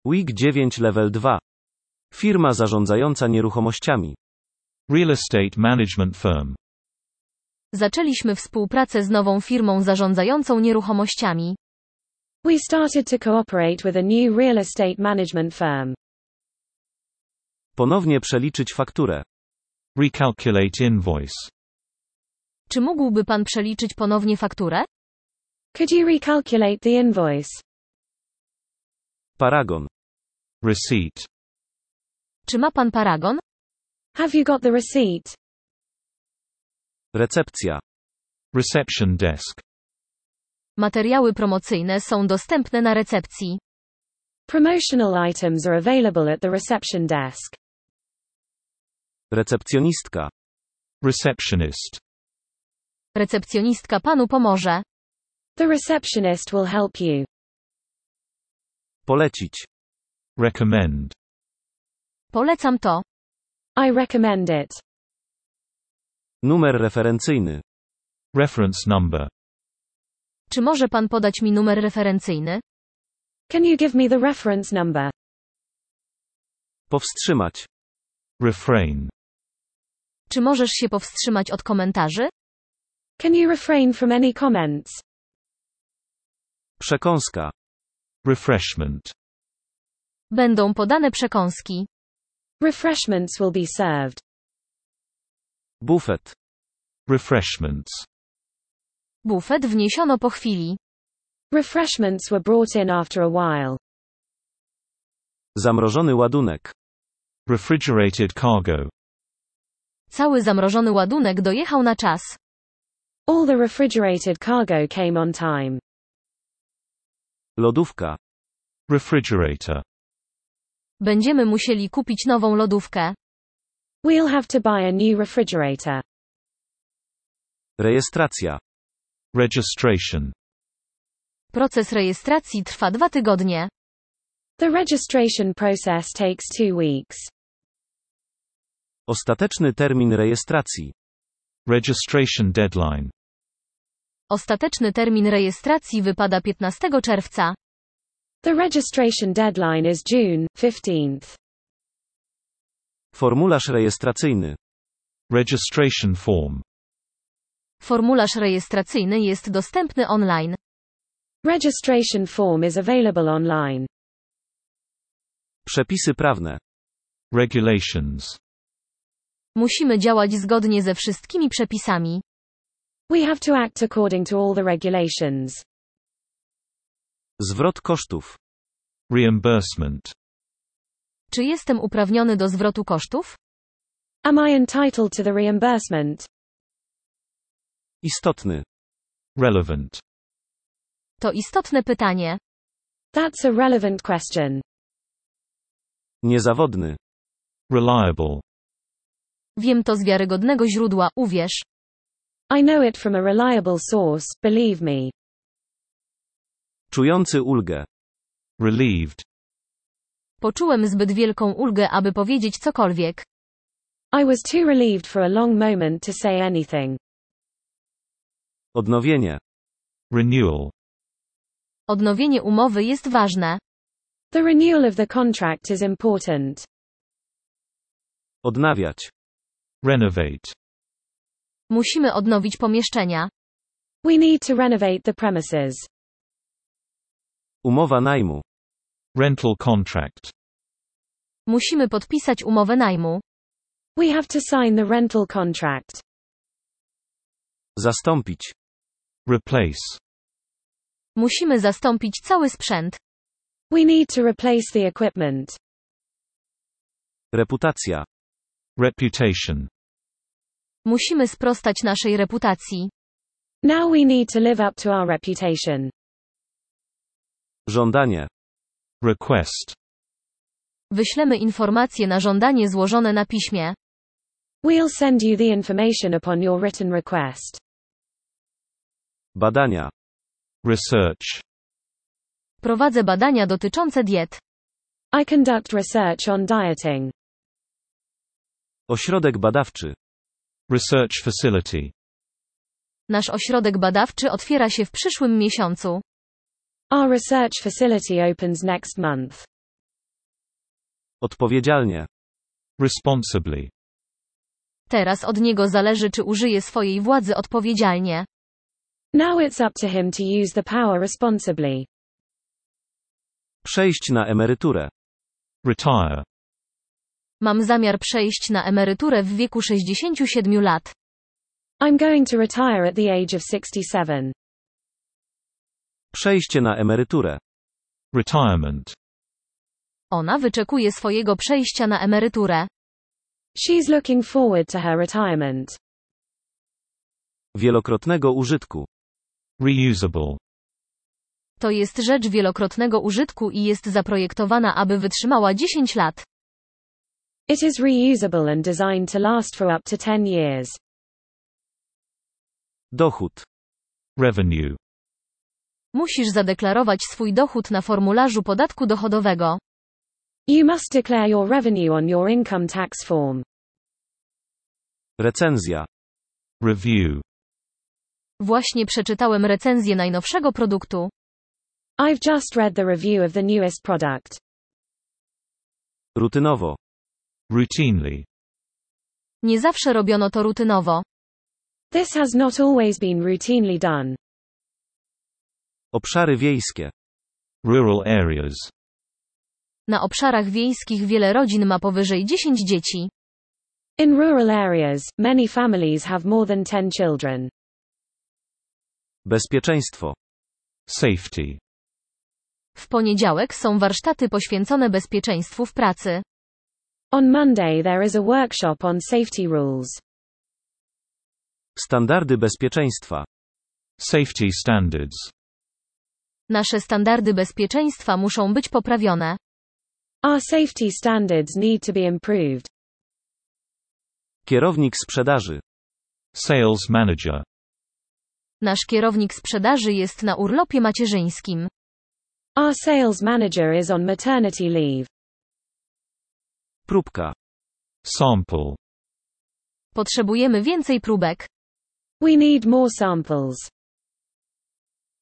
WIG 9 Level 2. Firma zarządzająca nieruchomościami. Real estate management firm. Zaczęliśmy współpracę z nową firmą zarządzającą nieruchomościami. We started to cooperate with a new real estate management firm. Ponownie przeliczyć fakturę. Recalculate invoice. Czy mógłby pan przeliczyć ponownie fakturę? Could you recalculate the invoice? Paragon. Receipt. Czy ma pan paragon? Have you got the receipt? Recepcja. Reception desk. Materiały promocyjne są dostępne na recepcji. Promotional items are available at the reception desk. Recepcjonistka. Receptionist. Recepcjonistka panu pomoże. The receptionist will help you. Polecić. Recommend. Polecam to. I recommend it. Numer referencyjny. Reference number. Czy może pan podać mi numer referencyjny? Can you give me the reference number? Powstrzymać. Refrain. Czy możesz się powstrzymać od komentarzy? Can you refrain from any comments? Przekąska. Refreshment. Będą podane przekąski. Refreshments will be served. Bufet. Refreshments. Bufet wniesiono po chwili. Refreshments were brought in after a while. Zamrożony ładunek. Refrigerated cargo. Cały zamrożony ładunek dojechał na czas. All the refrigerated cargo came on time. Lodówka. Refrigerator. Będziemy musieli kupić nową lodówkę. We'll have to buy a new refrigerator. Rejestracja. Registration. Proces rejestracji trwa 2 tygodnie. The registration process takes 2 weeks. Ostateczny termin rejestracji. Registration deadline. Ostateczny termin rejestracji wypada 15 czerwca. The registration deadline is June 15th. Formularz rejestracyjny. Registration form. Formularz rejestracyjny jest dostępny online. Registration form is available online. Przepisy prawne. Regulations. Musimy działać zgodnie ze wszystkimi przepisami. We have to act according to all the regulations. Zwrot kosztów. Reimbursement. Czy jestem uprawniony do zwrotu kosztów? Am I entitled to the reimbursement? Istotny. Relevant. To istotne pytanie. That's a relevant question. Niezawodny. Reliable. Wiem to z wiarygodnego źródła, uwierz. I know it from a reliable source, believe me. Czujący ulgę. Relieved. Poczułem zbyt wielką ulgę, aby powiedzieć cokolwiek. I was too relieved for a long moment to say anything. Odnowienie. Renewal. Odnowienie umowy jest ważne. The renewal of the contract is important. Odnawiać. Renovate. Musimy odnowić pomieszczenia. We need to renovate the premises. Umowa najmu. Rental contract. Musimy podpisać umowę najmu. We have to sign the rental contract. Zastąpić. Replace. Musimy zastąpić cały sprzęt. We need to replace the equipment. Reputacja. Reputation. Musimy sprostać naszej reputacji. Now we need to live up to our reputation. Żądanie. Request. Wyślemy informacje na żądanie złożone na piśmie. We'll send you the information upon your written request. Badania. Research. Prowadzę badania dotyczące diet. I conduct research on dieting. Ośrodek badawczy. Research facility. Nasz ośrodek badawczy otwiera się w przyszłym miesiącu. Our research facility opens next month. Odpowiedzialnie. Responsibly. Teraz od niego zależy, czy użyje swojej władzy odpowiedzialnie. Now it's up to him to use the power responsibly. Przejść na emeryturę. Retire. Mam zamiar przejść na emeryturę w wieku 67 lat. I'm going to retire at the age of 67. Przejście na emeryturę. Retirement. Ona wyczekuje swojego przejścia na emeryturę. She's looking forward to her retirement. Wielokrotnego użytku. Reusable. To jest rzecz wielokrotnego użytku i jest zaprojektowana, aby wytrzymała 10 lat. It is reusable and designed to last for up to 10 years. Dochód. Revenue. Musisz zadeklarować swój dochód na formularzu podatku dochodowego. You must declare your revenue on your income tax form. Recenzja. Review. Właśnie przeczytałem recenzję najnowszego produktu. I've just read the review of the newest product. Rutynowo. Routinely. Nie zawsze robiono to rutynowo. This has not always been routinely done. Obszary wiejskie. Rural areas. Na obszarach wiejskich wiele rodzin ma powyżej 10 dzieci. In rural areas, many families have more than 10 children. Bezpieczeństwo. Safety. W poniedziałek są warsztaty poświęcone bezpieczeństwu w pracy. On Monday there is a workshop on safety rules. Standardy bezpieczeństwa. Safety standards. Nasze standardy bezpieczeństwa muszą być poprawione. Our safety standards need to be improved. Kierownik sprzedaży. Sales manager. Nasz kierownik sprzedaży jest na urlopie macierzyńskim. Our sales manager is on maternity leave. Próbka. Sample. Potrzebujemy więcej próbek. We need more samples.